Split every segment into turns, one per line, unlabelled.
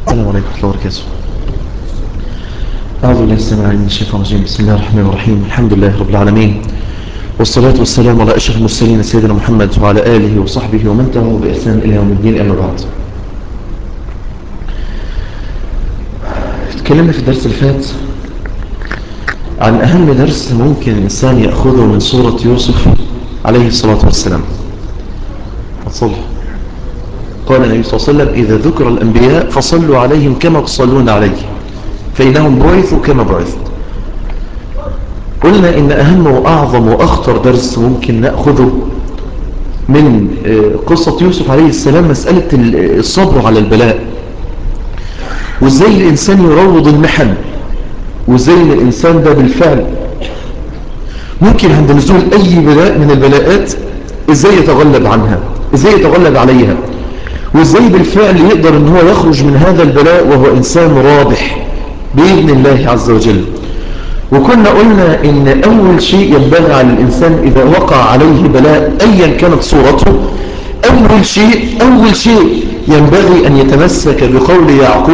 السلام عليكم ورحمة الله وبركاته. أعوذ بالله السميع العليم من الشيطان الرجيم. بسم الله الرحمن الرحيم. الحمد لله رب العالمين، والصلاة والسلام على أشرف المرسلين سيدنا محمد وعلى آله وصحبه ومن تبعه بإحسان إلى يوم الدين. أما بعد، تكلمنا في الدرس اللي فات عن أهم درس ممكن الإنسان يأخذه من سورة يوسف عليه الصلاة والسلام. أتصلح قال النبي صلى الله عليه وسلم: إذا ذكر الأنبياء فصلوا عليهم كما تصلون عليه فإنهم بعثوا كما بعثت. قلنا إن أهم وأعظم وأخطر درس ممكن نأخذه من قصة يوسف عليه السلام مسألة الصبر على البلاء، وإزاي الإنسان يروض المحن، وإزاي الإنسان ده بالفعل ممكن عند نزول أي بلاء من البلاءات إزاي يتغلب عنها، إزاي يتغلب عليها، وإزاي بالفعل يقدر أن هو يخرج من هذا البلاء وهو إنسان رابح بإذن الله عز وجل. وكنا قلنا إن أول شيء ينبغي على الإنسان إذا وقع عليه بلاء أيا كانت صورته، أول شيء ينبغي أن يتمسك بقول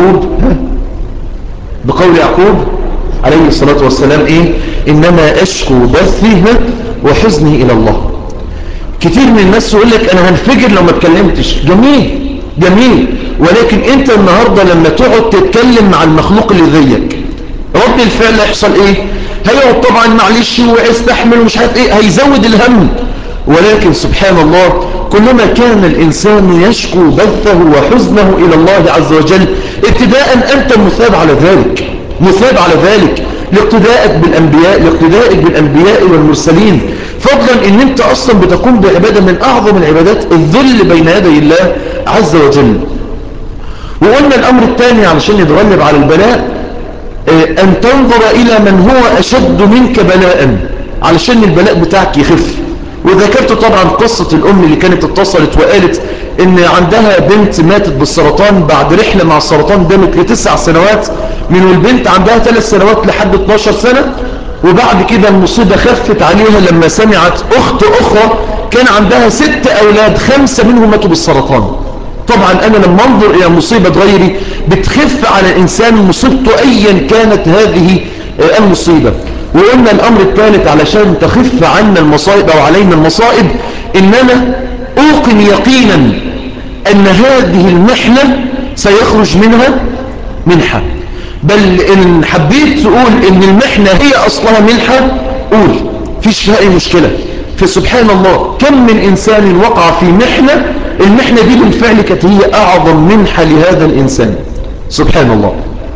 يعقوب عليه الصلاة والسلام: إيه؟ إنما أشكو بثي وحزني إلى الله. كتير من الناس يقول لك أنا هنفجر لو ما اتكلمتش. جميل، ولكن أنت النهاردة لما تقعد تتكلم مع المخلوق اللي زيك رد الفعل هيحصل إيه؟ هيقعد طبعا معلش ويستحمل ومش عارف إيه، هيزود الهم. ولكن سبحان الله، كلما كان الإنسان يشكو بثه وحزنه إلى الله عز وجل ابتداء أنت مثاب على ذلك لاقتدائك بالأنبياء والمرسلين، فضلا ان انت اصلا بتقوم بعبادة من اعظم العبادات، الذل بين يدي الله عز وجل. وقلنا الامر الثاني علشان نتغلب على البلاء ان تنظر الى من هو اشد منك بلاء علشان البلاء بتاعك يخف. وذكرت طبعا قصة الام اللي كانت اتصلت وقالت ان عندها بنت ماتت بالسرطان بعد رحلة مع السرطان دامت ل9 سنوات، من البنت عندها 3 سنوات لحد 12 سنة. وبعد كده المصيبة خفت عليها لما سمعت أخت أخرى كان عندها 6 أولاد 5 منهم ماتوا بالسرطان. طبعا أنا لما أنظر إلى مصيبة غيري بتخف على الإنسان مصيبته أيا كانت هذه المصيبة. وقلنا الأمر الثالث علشان تخف عنا المصائب أو علينا المصائب، إننا أوقن يقينا أن هذه المحنة سيخرج منها منحة. بل إن حبيت تقول إن المحنة هي أصلها منحة قول، فيش فيها أي مشكلة. فسبحان الله كم من إنسان وقع في محنة، المحنة دي بالفعل كانت هي أعظم منحة لهذا الإنسان. سبحان الله.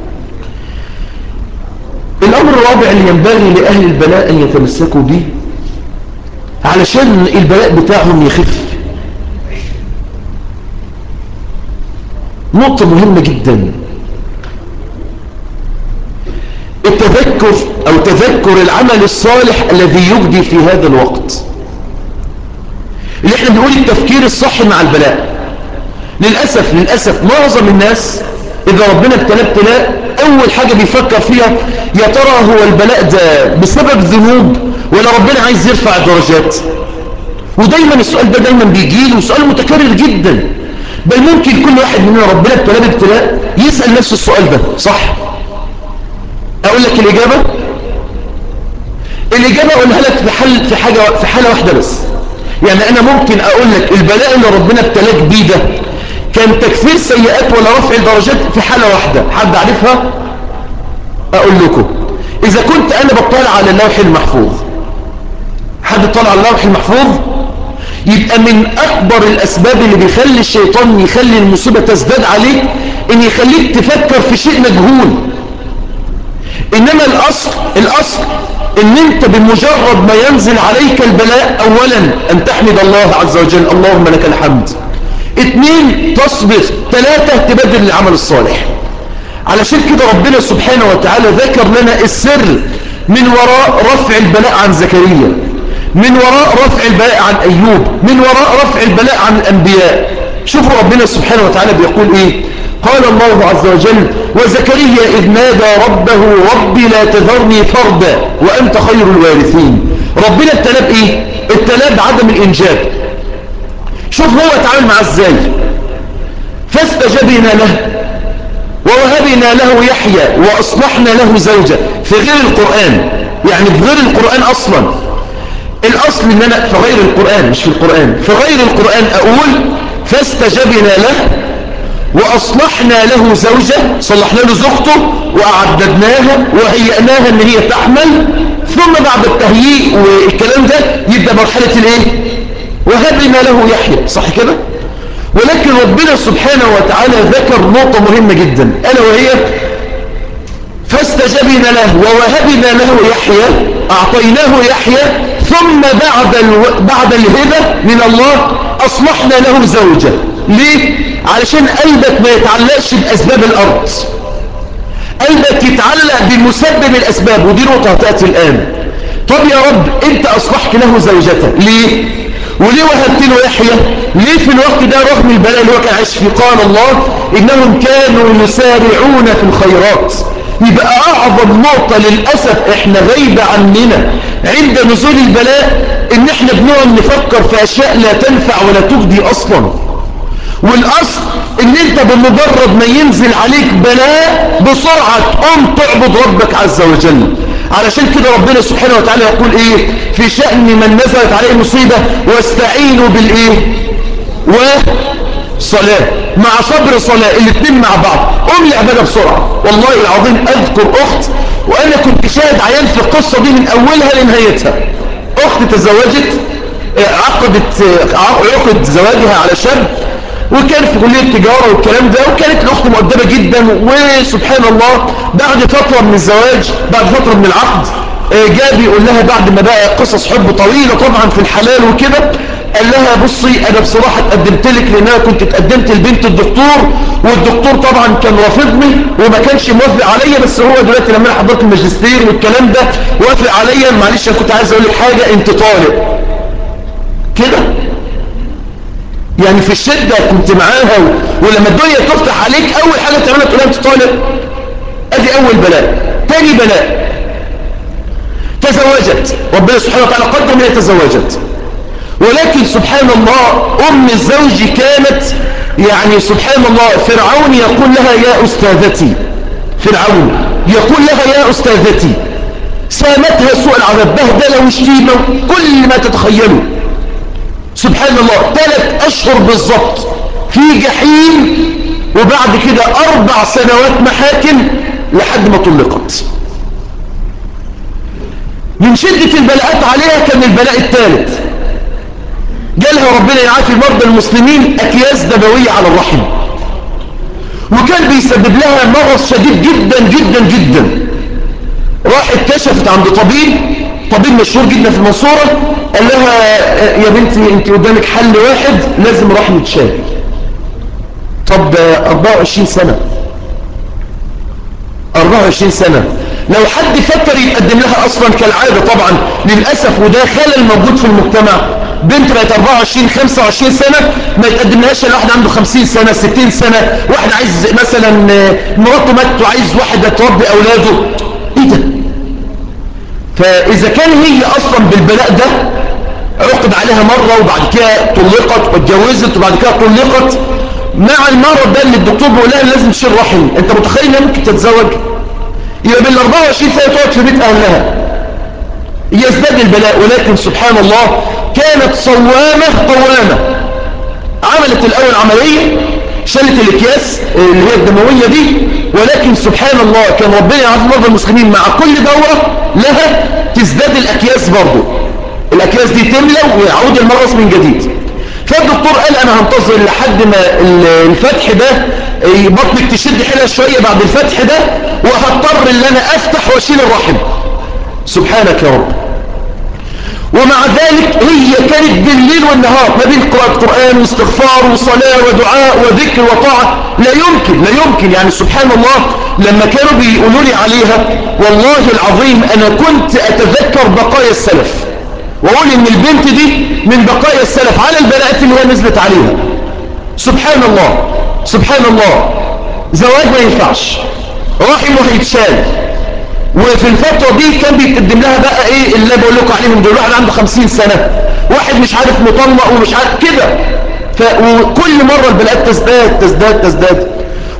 الأمر الرابع اللي ينبغي لأهل البلاء أن يتمسكوا به علشان البلاء بتاعهم يخف، نقطة مهمة جدا: التذكر أو تذكر العمل الصالح الذي يجدي في هذا الوقت. اللي احنا بنقول التفكير الصح مع البلاء. للأسف معظم الناس إذا ربنا ابتلاه ابتلاء أول حاجة بيفكر فيها يا ترى هو البلاء ده بسبب ذنوب ولا ربنا عايز يرفع الدرجات. ودايما السؤال ده دايما بيجيله، سؤال متكرر جدا. بل ممكن كل واحد مننا ربنا ابتلاه بابتلاء يسأل نفس السؤال ده. صح؟ أقول لك الإجابة أقولها لك في حالة واحدة بس. يعني أنا ممكن أقول لك البلاء اللي ربنا ابتلاك بيه ده كان تكفير سيئات ولا رفع الدرجات في حالة واحدة. حد عارفها؟ أقول لكم: إذا كنت أنا بطلع على اللوح المحفوظ. حد طلع على اللوح المحفوظ؟ يبقى من أكبر الأسباب اللي بيخلي الشيطان يخلي المصيبة تزداد عليك إن يخليك تفكر في شيء مجهول. إنما الأصل إن أنت بمجرد ما ينزل عليك البلاء أولا أن تحمد الله عز وجل، اللهم لك الحمد. 2 تصبر. 3 تبدل العمل الصالح. علشان كده ربنا سبحانه وتعالى ذكر لنا السر من وراء رفع البلاء عن زكريا، من وراء رفع البلاء عن أيوب، من وراء رفع البلاء عن الأنبياء. شوفوا ربنا سبحانه وتعالى بيقول إيه. قال الله عز وجل: وزكريا إذ نادى ربه رب لا تذرني فردا وأنت خير الوارثين. ربنا ابتلاه بإيه؟ ابتلاه بعدم الإنجاب. شوف هو اتعامل معاه ازاي. فاستجبنا له ووهبنا له يحيى وأصلحنا له زوجة. في غير القرآن، يعني في غير القرآن أصلا. الأصل إن أنا في غير القرآن، مش في القرآن، في غير القرآن أقول فاستجبنا له وأصلحنا له زوجة، صلحنا له زوجته وأعددناها وهيئناها إن هي تحمل. ثم بعد التهيئ والكلام ده يبدأ مرحلة الإيه؟ وهبنا له يحيى، صح كده؟ ولكن ربنا سبحانه وتعالى ذكر نقطة مهمة جدا، ألا وهي فاستجبنا له ووهبنا له يحيى، أعطيناه يحيى، ثم بعد الهبة من الله أصلحنا له زوجة. ليه؟ علشان قلبك ما يتعلقش بأسباب الأرض، قلبك يتعلق بمسبب الأسباب، ودي نقطة هتأتي الآن. طب يا رب أنت أصلحت له زوجته ليه؟ وليه وهبت له يحيى؟ ليه في الوقت ده رغم البلاء اللي هو كان عايش فيه؟ قال الله إنهم كانوا يسارعون في الخيرات. يبقى أعظم نقطة للأسف إحنا غايبة عننا عند نزول البلاء، إن إحنا بنقعد نفكر في أشياء لا تنفع ولا تفدي أصلا. والأصل إن أنت بمجرد ما ينزل عليك بلاء بسرعة تقوم تعبد ربك عز وجل. علشان كده ربنا سبحانه وتعالى يقول إيه في شأن من نزلت عليه مصيبة؟ واستعينوا بالإيه؟ وصلاة مع صبر صلاة، الاثنين مع بعض. قوم لعبادة بسرعة. والله العظيم أذكر أخت وأنا كنت شاهد عيان في القصة دي من أولها لنهايتها. أخت تزوجت، عقد زواجها على شاب، وكان في كلية التجارة والكلام ده، وكانت الأخت مؤدبة جدا. وسبحان الله بعد فترة من الزواج، بعد فترة من العقد، جاء بيقول لها بعد ما بقى قصص حب طويلة طبعا في الحلال وكده، قال لها بصي أنا بصراحة اتقدمت لك لأن أنا كنت اتقدمت لبنت الدكتور، والدكتور طبعا كان رافضني وما كانش موافق عليا، بس هو دلوقتي لما انا حضرت الماجستير والكلام ده وافق عليا. معلش أنا كنت عايز أقول لك حاجة، أنت طالق كده يعني في الشدة كنت معاها، ولما الدنيا تفتح عليك أول حاجة تعملها تقول أنت طالق. أدي أول بلاء. تاني بلاء، تزوجت، ربنا سبحانه وتعالى قدر من تزوجت، ولكن سبحان الله أم الزوج كانت يعني سبحان الله فرعون يقول لها يا أستاذتي، فرعون يقول لها يا أستاذتي، سامتها سوء العذاب، بهدله وشتيمة كل ما تتخيله. سبحان الله 3 أشهر بالضبط في جحيم، وبعد كده 4 سنوات محاكم لحد ما طلقت. من شدة البلاءات عليها كان البلاء الثالث، جالها ربنا يعافي مرضى المسلمين أكياس دموية على الرحم، وكان بيسبب لها مرض شديد جدا جدا جدا. راحت كشفت عند طبيب مشهور جدا في المنصورة، قال لها يا بنتي انت قدامك حل واحد، لازم رحم يتشال. طب 24 سنة 24 سنة لو حد فكر يتقدم لها اصلا كالعادة طبعا للأسف، وده خلل موجود في المجتمع، بنت بقت 24 25 سنة ما يتقدملهاش الا واحد عنده 50 سنة 60 سنة، واحد عايز مثلا مراته ماتت وعايز واحد تربي اولاده. ايه ده؟ فاذا كان هي اصلا بالبلاء ده عقد عليها مرة وبعد كده طلقت واتجوزت وبعد كده طلقت، مع المرض ده اللي الدكتور بيقول لها لازم تشيل رحم، انت متخيل انها ممكن تتزوج؟ يبقى بال 24 سنة تقعد في بيت اهلها، يزداد البلاء. ولكن سبحان الله كانت صوامة قوامة. عملت الاول عملية شالت الاكياس اللي هي الدموية دي، ولكن سبحان الله كان ربنا يعافي مرضى المسلمين مع كل دورة لها تزداد الاكياس برضه، الاكياس دي تملى ويعود المرض من جديد. فالدكتور قال انا هنتظر لحد ما الفتح ده بطنك تشد حيلها شوية بعد الفتح ده، وهضطر ان انا افتح واشيل الرحم. سبحانك يا رب. ومع ذلك هي كانت بالليل والنهار ما بين قراءة قرآن واستغفار وصلاة ودعاء وذكر وطاعة، لا يمكن يعني سبحان الله. لما كانوا بيقولوا لي عليها والله العظيم انا كنت اتذكر بقايا السلف، واقول ان البنت دي من بقايا السلف على البلاءات اللي هي نزلت عليها. سبحان الله سبحان الله. زواج ما ينفعش، رحمه هيتشال، وفي الفترة دي كان بيتقدم لها بقى ايه اللي بقول لكم عليهم دول، واحد عنده 50 سنة، واحد مش عارف مطلق ومش عارف كده. وكل مرة البلاءات تزداد تزداد تزداد.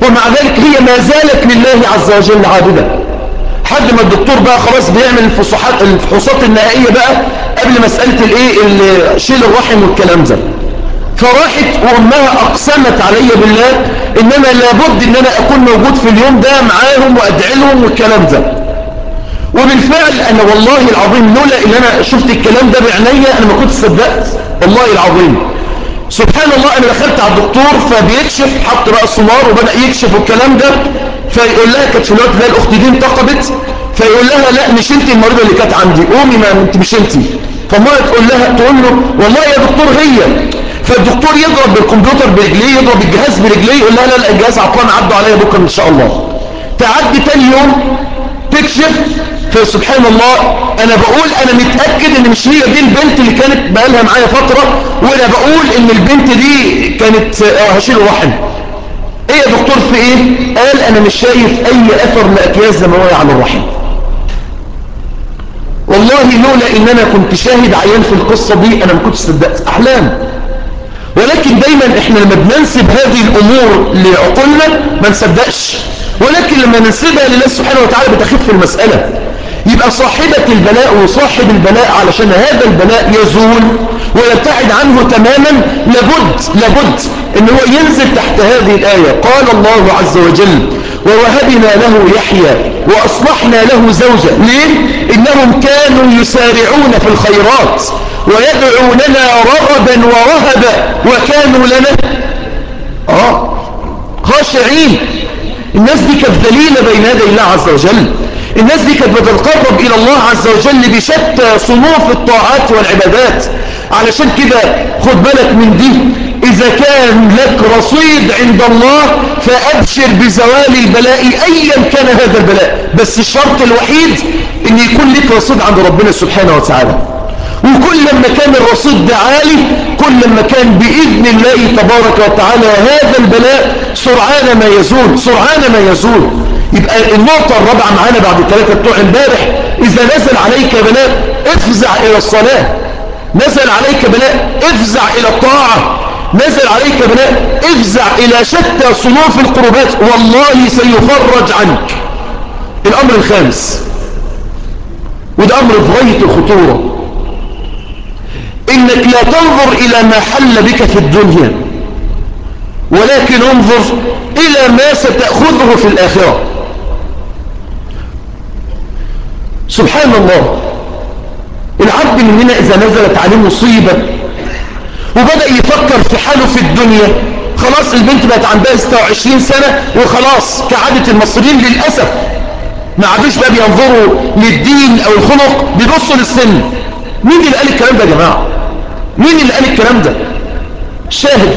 ومع ذلك هي ما زالت لله عز وجل عابدة، حد ما الدكتور بقى خلاص بيعمل الفحوصات النهائية بقى قبل مسألة شيل الرحم والكلام ده. فراحت وأمها أقسمت علي بالله إن أنا لابد إن أنا أكون موجود في اليوم ده معاهم وأدعي لهم والكلام ده. وبالفعل أنا والله العظيم لولا إن أنا شفت الكلام ده بعينيا أنا ما كنت صدقت والله العظيم. سبحان الله، أنا دخلت على الدكتور فبيكشف، حط بقى السونار وبدأ يكشف الكلام ده. فيقول لها، كانت في الوقت ده الأخت دي انتقبت، فيقول لها لا مش انت المريضة اللي كانت عندي، قومي ما انت مش انت. فالمرة تقول له والله يا دكتور هي. فالدكتور يضرب بالكمبيوتر برجليه، يضرب الجهاز برجليه، يقول لها لا الجهاز عطلان، عدوا عليا بكره ان شاء الله. تعدي تاني يوم تكشف، فسبحان الله انا بقول انا متأكد ان مش هي دي البنت اللي كانت بقالها معايا فترة، وانا بقول ان البنت دي كانت هشيل الرحم. ايه يا دكتور في ايه؟ قال انا مش شايف اي اثر لاكياس دموية على الرحم. والله لولا ان انا كنت شاهد عيان في القصة دي انا ما كنتش صدقت. احلام. ولكن دايما احنا لما بننسب هذه الامور لعقولنا ما نصدقش، ولكن لما ننسبها لله سبحانه وتعالى بتخف المسألة. يبقى صاحبة البلاء وصاحب البلاء علشان هذا البلاء يزول ويبتعد عنه تماما لابد ان هو ينزل تحت هذه الآية. قال الله عز وجل ووهبنا له يحيى وأصلحنا له زوجة. ليه؟ إنهم كانوا يسارعون في الخيرات ويدعوننا رغبا ورهبا وكانوا لنا خاشعين. الناس دي كانت ذليلة بين يدي الله عز وجل. الناس دي كانت بتتقرب إلى الله عز وجل بشتى صنوف الطاعات والعبادات. علشان كده خد بالك من دي، إذا كان لك رصيد عند الله فأبشر بزوال البلاء أيا كان هذا البلاء، بس الشرط الوحيد أن يكون لك رصيد عند ربنا سبحانه وتعالى. وكل ما كان الرصيد ده عالي كل ما كان بإذن الله تبارك وتعالى هذا البلاء سرعان ما يزول. يبقى النقطة الرابعة معانا بعد الثلاثة بتوع امبارح، إذا نزل عليك بلاء افزع إلى الصلاة، نزل عليك بلاء افزع إلى الطاعة، نزل عليك بلاء افزع إلى شتى صنوف القربات، والله سيفرج عنك. الأمر الخامس، وده أمر في غاية الخطورة، إنك لا تنظر إلى ما حل بك في الدنيا، ولكن انظر إلى ما ستأخذه في الآخرة. سبحان الله، العبد مننا إذا نزلت عليه مصيبة وبدأ يفكر في حاله في الدنيا، خلاص البنت بقت عندها 26 سنة وخلاص كعادة المصريين للأسف ما عادوش بقى بينظروا للدين أو الخلق، بيبصوا للسن. مين اللي قال الكلام ده يا جماعة؟ مين اللي قال الكلام ده؟ شاهد،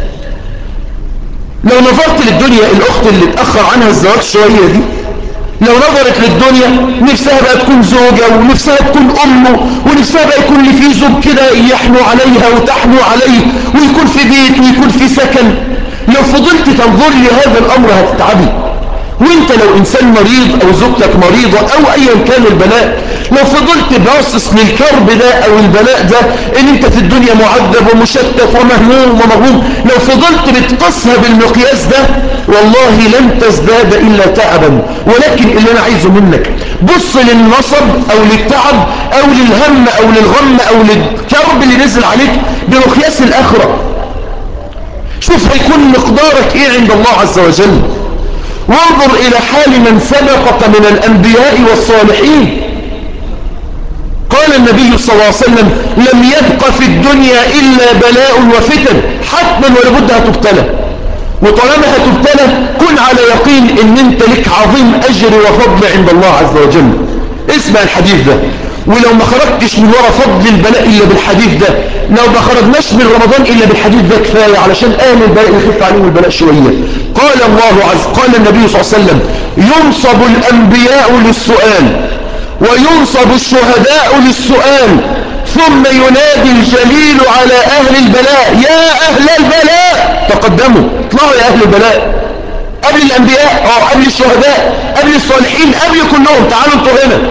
لو نظرت للدنيا، الأخت اللي اتأخر عنها الزواج شوية دي لو نظرت للدنيا نفسها بقى تكون زوجة ونفسها تكون أمه ونفسها بقى يكون لي في زوج كده يحنو عليها وتحنو عليه ويكون في بيت ويكون في سكن. لو فضلت تنظر لهذا الأمر هتتعبي. وانت لو إنسان مريض أو زوجتك مريضة أو أيا كان البلاء، لو فضلت باصص للكرب ده أو البلاء ده إن انت في الدنيا معذب ومشتت ومهموم ومغموم، لو فضلت بتقصها بالمقياس ده والله لن تزداد إلا تعبا. ولكن اللي أنا عايزه منك بص للنصب أو للتعب أو للهم أو للغم أو للكرب اللي نزل عليك بمقياس الآخرة. شوف هيكون مقدارك إيه عند الله عز وجل، وانظر إلى حال من سبقك من الأنبياء والصالحين. قال النبي صلى الله عليه وسلم لم يبق في الدنيا إلا بلاء وفتن، حتما ولابد هتبتلى، وطالما هتبتلى كن على يقين ان انت لك عظيم أجر وفضل عند الله عز وجل. اسمع الحديث ده، ولو ما خرجتش من وراء فضل البلاء إلا بالحديث ده، لو ما خرجناش من رمضان إلا بالحديث ده كفاية علشان أهل البلاء يخف عليهم البلاء شوية. قال النبي صلى الله عليه وسلم ينصب الأنبياء للسؤال وينصب الشهداء للسؤال ثم ينادي الجليل على أهل البلاء يا أهل البلاء تقدموا، اطلعوا يا أهل البلاء، قبل الأنبياء قبل الشهداء قبل الصالحين قبل كلهم، تعالوا انتوا هنا.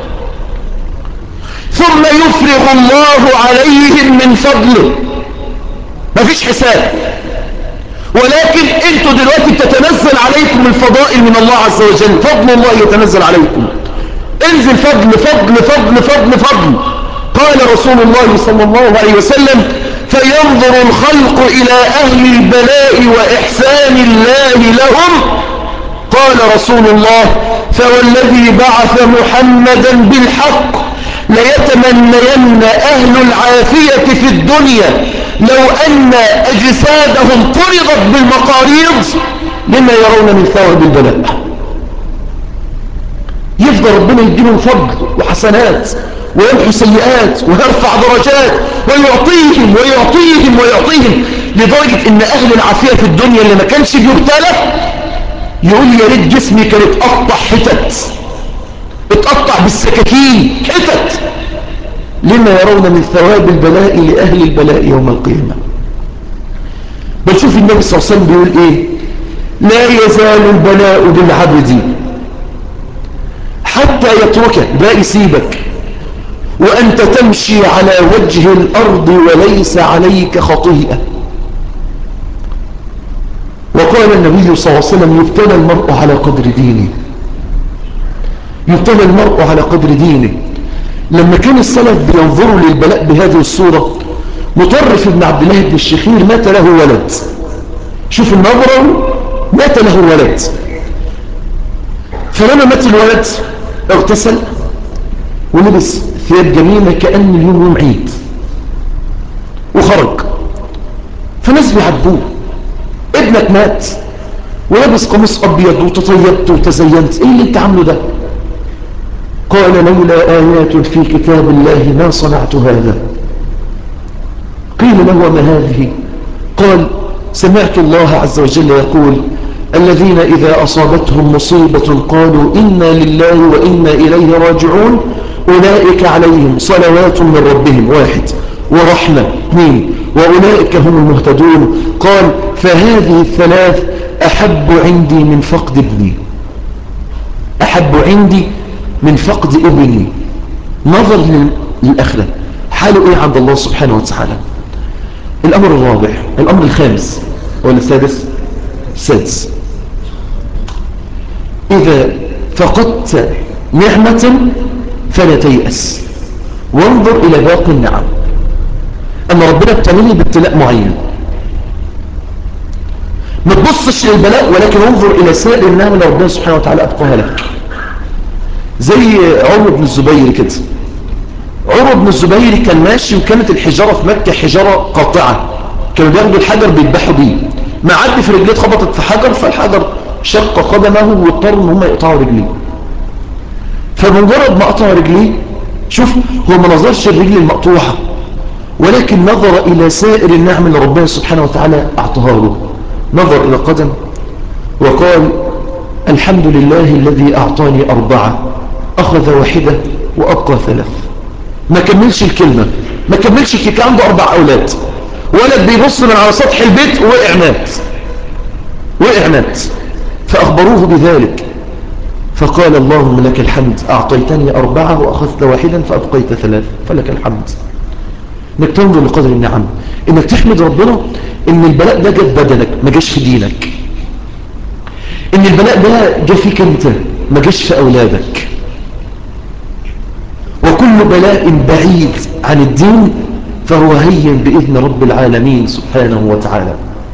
ثم يفرغ الله عليهم من فضله، مفيش حساب. ولكن انتوا دلوقتي بتتنزل عليكم الفضائل من الله عز وجل، فضل الله يتنزل عليكم، انزل فضل فضل فضل فضل فضل. قال رسول الله صلى الله عليه وسلم: فينظر الخلق إلى أهل البلاء وإحسان الله لهم. قال رسول الله: فوالذي بعث محمدا بالحق ليتمنين أهل العافية في الدنيا لو أن أجسادهم طردت بالمقاريض لما يرون من ثواب البلاء. يفضل ربنا يديهم فضل وحسنات ويمحو سيئات ويرفع درجات ويعطيهم ويعطيهم ويعطيهم، لدرجة ان اهل العافية في الدنيا اللي ما كانش بيبتلى يقول يا ريت جسمي كان اتقطع حتت، اتقطع بالسكاكين حتت، لما يرون من ثواب البلاء لأهل البلاء يوم القيامة. بل شوف النبي صلى الله عليه وسلم بيقول ايه: لا يزال البلاء بالعبد حتى يتركك، ده يسيبك، وأنت تمشي على وجه الأرض وليس عليك خطيئة. وقال النبي صلى الله عليه وسلم: يبتلى المرء على قدر دينه، يبتلى المرء على قدر دينه. لما كان السلف بينظروا للبلاء بهذه الصورة، مطرف بن عبد الله بن الشخير مات له ولد، شوف النظرة، مات له ولد، فلما مات الولد اغتسل ولبس ثياب جميلة كأن اليوم يوم عيد وخرج، فناس بيعاتبوه: ابنك مات ولبس قميص أبيض وتطيبت وتزينت، ايه اللي انت عامله ده؟ قال: لولا آيات في كتاب الله ما صنعت هذا. قيل له: وما هذه؟ قال: سمعت الله عز وجل يقول: الذين إذا أصابتهم مصيبة قالوا إنا لله وإنا إليه راجعون أولئك عليهم صلوات من ربهم 1 ورحمة 2 وأولئك هم المهتدون. قال: فهذه الثلاث أحب عندي من فقد ابني، أحب عندي من فقد ابني. نظر للآخرة حاله إيه عند الله سبحانه وتعالى. الأمر الرابع، الأمر الخامس ولا السادس؟ السادس: إذا فقدت نعمة فلا تيأس، وانظر إلى باقي النعم. أما ربنا ابتليني بابتلاء معين، ما تبصش للبلاء ولكن انظر إلى سائر النعم اللي ربنا سبحانه وتعالى أبقاها لك. زي عمرو بن الزبير كده. عمرو بن الزبير كان ماشي وكانت الحجارة في مكة حجارة قاطعة، كانوا بياخدوا الحجر بيذبحوا بيه، ما عدي في رجليه اتخبطت في حجر، فالحجر شق قدمه واضطروا ان هم يقطعوا رجليه. فبمجرد ما قطعوا رجليه، شوف هو ما نظرش الرجل المقطوعة ولكن نظر إلى سائر النعم اللي ربنا سبحانه وتعالى أعطاها له. نظر إلى قدم وقال: الحمد لله الذي أعطاني 4، أخذ 1 وأبقى 3. ما كملش الكلمة، ما كملش الكلمة، عنده 4 أولاد، ولد بيبص من على سطح البيت ووقع مات، وقع مات، فأخبروه بذلك، فقال: اللهم لك الحمد، أعطيتني 4 وأخذت 1 فأبقيت 3، فلك الحمد. انك تنظر لقدر النعم، انك تحمد ربنا ان البلاء ده جه بدنك ما جاش في دينك، ان البلاء ده جه فيك انت ما جاش في اولادك. وكل بلاء بعيد عن الدين فهو هين بإذن رب العالمين سبحانه وتعالى.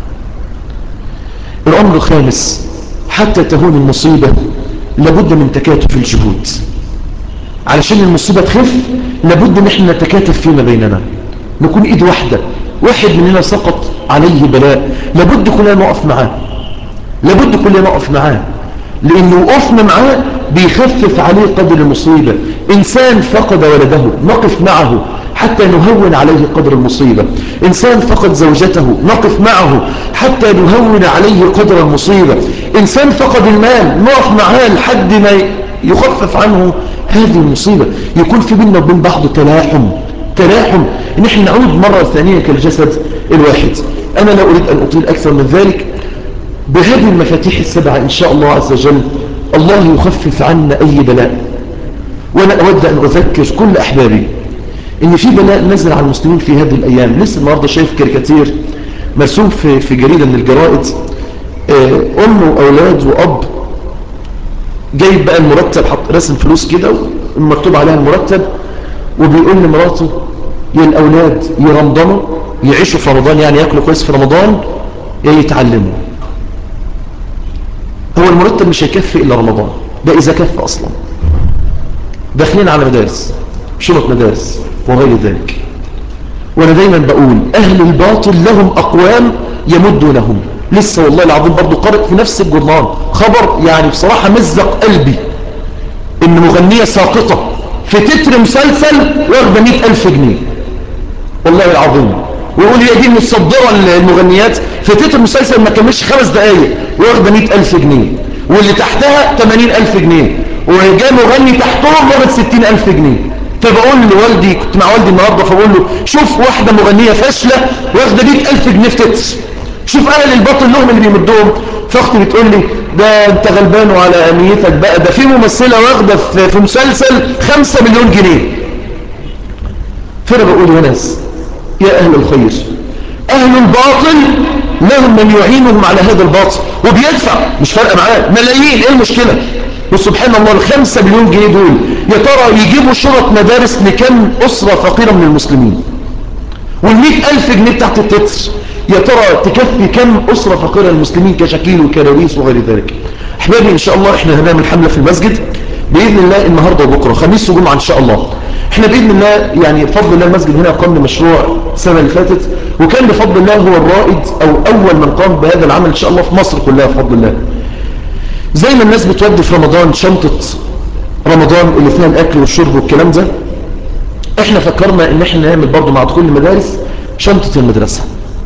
الأمر الخامس: حتى تهون المصيبة لابد من تكاتف الجهود. علشان المصيبة تخف لابد ان احنا نتكاتف فيما بيننا، نكون ايد واحدة. واحد مننا سقط عليه بلاء لابد كلنا نقف معاه، لابد كلنا نقف معاه، لانه وقفنا معاه بيخفف عليه قدر المصيبة. انسان فقد ولده نقف معه حتى نهون عليه قدر المصيبة. انسان فقد زوجته نقف معه حتى نهون عليه قدر المصيبة. انسان فقد المال نقف معاه لحد ما يخفف عنه هذه المصيبة. يكون في بيننا وبين بعض تلاحم ان احنا نعود مرة ثانية كالجسد الواحد. انا لا اريد ان اطيل اكثر من ذلك. بهذه المفاتيح السبعة ان شاء الله عز وجل الله يخفف عنا اي بلاء. وانا اود ان اذكر كل احبابي ان في بلاء نزل على المسلمين في هذه الايام. لسه النهارده شايف كاريكاتير مرسوم في جريدة من الجرائد، أم وأولاد وأب جايب بقى المرتب، حط رسم فلوس كده ومكتوب عليها المرتب، وبيقول لمراته يا الأولاد يرمضنوا يعيشوا في رمضان، يعني يأكلوا كويس في رمضان، يا يتعلموا. هو المرتب مش هيكفي إلا رمضان، ده إذا كفى أصلا. داخلين على مدارس، شنط مدارس وغير ذلك. وأنا دايما بقول أهل الباطل لهم أقوام يمدونهم. لسه والله العظيم برضو قرأت في نفس الجرنان خبر يعني بصراحة مزق قلبي، إن مغنية ساقطة في تتر مسلسل واخدة 100,000 جنيه والله العظيم. ويقول هي دي المصدرة المغنيات في تتر مسلسل ما كملش 5 دقايق واخدة 100,000 جنيه، واللي تحتها 80,000 جنيه، وجاء مغني تحتهم واخد 60,000 جنيه. فبقول لوالدي، كنت مع والدي النهارده، فبقول له شوف واحدة مغنية فاشلة واخدة 100,000 جنيه في تتر، شوف أهل الباطل لهم اللي بيمدهم. فأختي بتقول لي ده أنت غلبان وعلى أمنيتك بقى، ده في ممثلة واخدة في مسلسل 5 مليون جنيه. فأنا بقول يا ناس، يا أهل الخير، أهل الباطل لهم من يعينهم على هذا الباطل وبيدفع، مش فارقة معاه ملايين، إيه المشكلة؟ وسبحان الله ال5 مليون جنيه دول يا ترى يجيبوا شرط مدارس لكم أسرة فقيرة من المسلمين؟ وال100,000 جنيه بتاعت التتر يا ترى تكفي كم أسرة فقيرة المسلمين كشكيل وكراريس وغير ذلك؟ أحبابي إن شاء الله إحنا هنعمل حملة في المسجد بإذن الله النهاردة وبكرة خميس وجمعة إن شاء الله. إحنا بإذن الله يعني بفضل الله المسجد هنا قام بمشروع السنة اللي فاتت، وكان بفضل الله هو الرائد أو أول من قام بهذا العمل إن شاء الله في مصر كلها بفضل الله. زي ما الناس بتودي في رمضان شنطة رمضان اللي فيها الأكل والشرب والكلام ده، إحنا فكرنا إن إحنا نعمل برضو مع دخول المدارس شنطة المدرسة،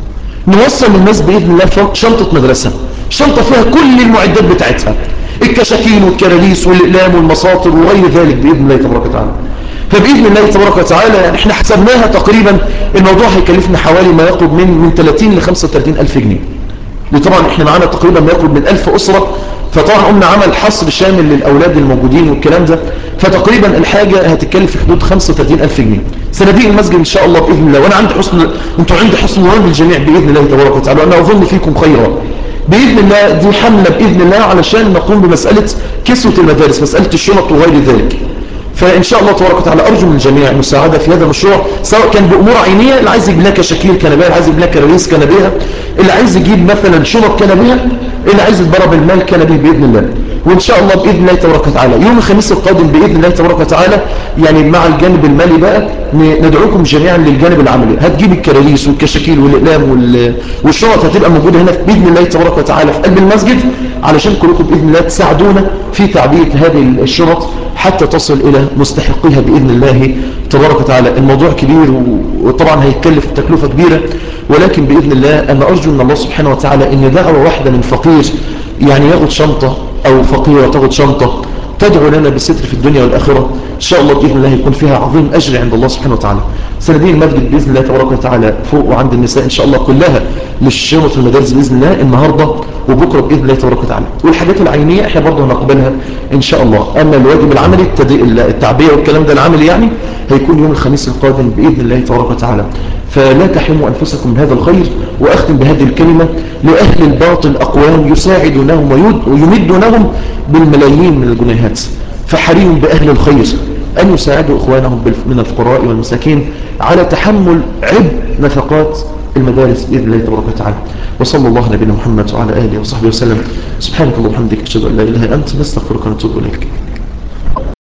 نوصل للناس بإذن الله شنطة مدرسة، شنطة فيها كل المعدات بتاعتها، الكشاكين والكراريس والإقلام والمساطر وغير ذلك بإذن الله تبارك وتعالى. فبإذن الله تبارك وتعالى يعني احنا حسبناها تقريبا الموضوع هيكلفنا حوالي ما يقرب من 30 ل 35 ألف جنيه. طبعا احنا معانا تقريبا ما يقرب من 1000 أسرة، فطبعا قمنا عمل حصر شامل للأولاد الموجودين والكلام ده، فتقريبا الحاجة هتتكلف في حدود 35,000 جنيه. صناديق المسجد إن شاء الله بإذن الله، وأنا عندي أنتوا عندي حسن ظن بالجميع بإذن الله تبارك وتعالى، وأنا أظن فيكم خيرا بإذن الله. دي حملة بإذن الله علشان نقوم بمسألة كسوة المدارس، مسألة الشنط وغير ذلك. فإن شاء الله تبارك وتعالى أرجو من الجميع المساعدة في هذا المشروع، سواء كان بأمور عينية، اللي عايز يجيب لها كشاكيل كنبيه، اللي عايز يجيب لها كراريس كنبيها، اللي عايز يجيب مثلا شنط كنبيها، اللي عايز يتضرب المال كنبيه بإذن الله. وإن شاء الله بإذن الله تبارك وتعالى يوم الخميس القادم بإذن الله تبارك وتعالى يعني مع الجانب المالي بقى ندعوكم جميعا للجانب العملي. هتجيب الكراريس والكشاكيل والإقلام والشنط هتبقى موجودة هنا بإذن الله تبارك وتعالى في قلب المسجد، علشان كلكم بإذن الله تساعدونا في تعبئة هذه الشنط حتى تصل إلى مستحقيها بإذن الله تبارك وتعالى. الموضوع كبير وطبعا هيتكلف تكلفة كبيرة، ولكن بإذن الله أنا أرجو من الله سبحانه وتعالى إن دعوة واحدة من فقير يعني ياخد شنطة، أو فقيرة تاخد شنطة تدعو لنا بالستر في الدنيا والآخرة، إن شاء الله بإذن الله يكون فيها عظيم أجر عند الله سبحانه وتعالى. صناديق المسجد بإذن الله تبارك وتعالى فوق وعند النساء إن شاء الله كلها للشنط المدارس بإذن الله النهاردة وبكرة بإذن الله تبارك وتعالى. والحاجات العينية احنا برضه هنقبلها إن شاء الله. أما الواجب العملي التعبئة والكلام ده العملي يعني هيكون يوم الخميس القادم بإذن الله تبارك وتعالى. فلا تحرموا أنفسكم من هذا الخير. وأختم بهذه الكلمة: لأهل الباطل أقوام يساعدونهم ويمدونهم بالملايين من الجنيهات، فحري بأهل الخير أن يساعدوا إخوانهم من الفقراء والمساكين على تحمل عبء نفقات المدارس بإذن الله تبارك وتعالى. وصلى الله على نبينا محمد وعلى آله وصحبه وسلم. سبحانك اللهم وبحمدك أشهد أن لا إله إلا أنت نستغفرك ونتوب إليك.